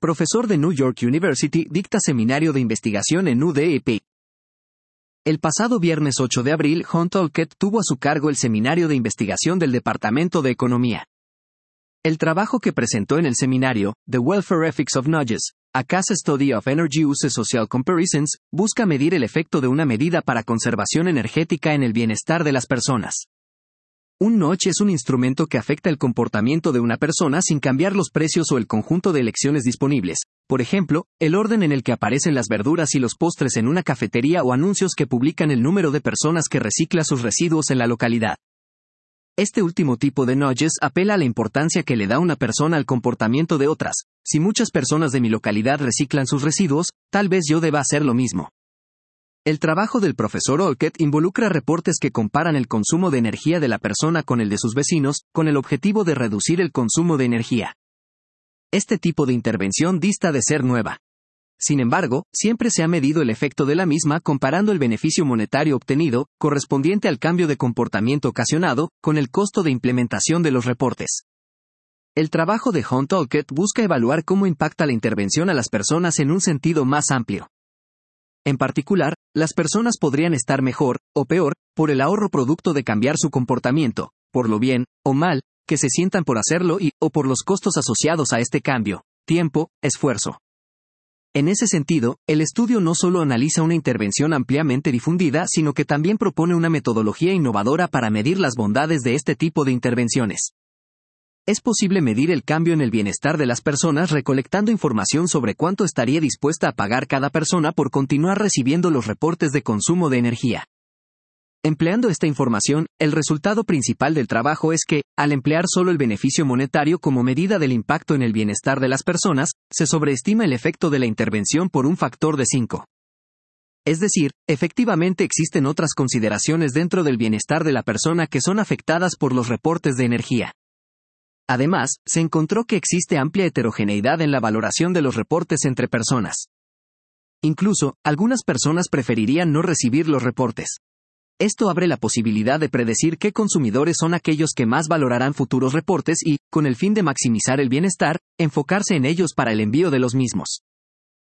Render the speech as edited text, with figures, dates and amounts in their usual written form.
profesor de New York University, dicta seminario de investigación en UDEP. El pasado viernes 8 de abril, Hunt Olkett tuvo a su cargo el seminario de investigación del Departamento de Economía. El trabajo que presentó en el seminario, The Welfare Ethics of Nudges, a Case Study of Energy Use Social Comparisons, busca medir el efecto de una medida para conservación energética en el bienestar de las personas. Un nudge es un instrumento que afecta el comportamiento de una persona sin cambiar los precios o el conjunto de elecciones disponibles, por ejemplo, el orden en el que aparecen las verduras y los postres en una cafetería o anuncios que publican el número de personas que recicla sus residuos en la localidad. Este último tipo de nudges apela a la importancia que le da una persona al comportamiento de otras. Si muchas personas de mi localidad reciclan sus residuos, tal vez yo deba hacer lo mismo. El trabajo del profesor Olkett involucra reportes que comparan el consumo de energía de la persona con el de sus vecinos, con el objetivo de reducir el consumo de energía. Este tipo de intervención dista de ser nueva. Sin embargo, siempre se ha medido el efecto de la misma comparando el beneficio monetario obtenido, correspondiente al cambio de comportamiento ocasionado, con el costo de implementación de los reportes. El trabajo de Hunt Olkett busca evaluar cómo impacta la intervención a las personas en un sentido más amplio. En particular, las personas podrían estar mejor, o peor, por el ahorro producto de cambiar su comportamiento, por lo bien, o mal, que se sientan por hacerlo o por los costos asociados a este cambio, tiempo, esfuerzo. En ese sentido, el estudio no solo analiza una intervención ampliamente difundida, sino que también propone una metodología innovadora para medir las bondades de este tipo de intervenciones. Es posible medir el cambio en el bienestar de las personas recolectando información sobre cuánto estaría dispuesta a pagar cada persona por continuar recibiendo los reportes de consumo de energía. Empleando esta información, el resultado principal del trabajo es que, al emplear solo el beneficio monetario como medida del impacto en el bienestar de las personas, se sobreestima el efecto de la intervención por un factor de 5. Es decir, efectivamente existen otras consideraciones dentro del bienestar de la persona que son afectadas por los reportes de energía. Además, se encontró que existe amplia heterogeneidad en la valoración de los reportes entre personas. Incluso, algunas personas preferirían no recibir los reportes. Esto abre la posibilidad de predecir qué consumidores son aquellos que más valorarán futuros reportes y, con el fin de maximizar el bienestar, enfocarse en ellos para el envío de los mismos.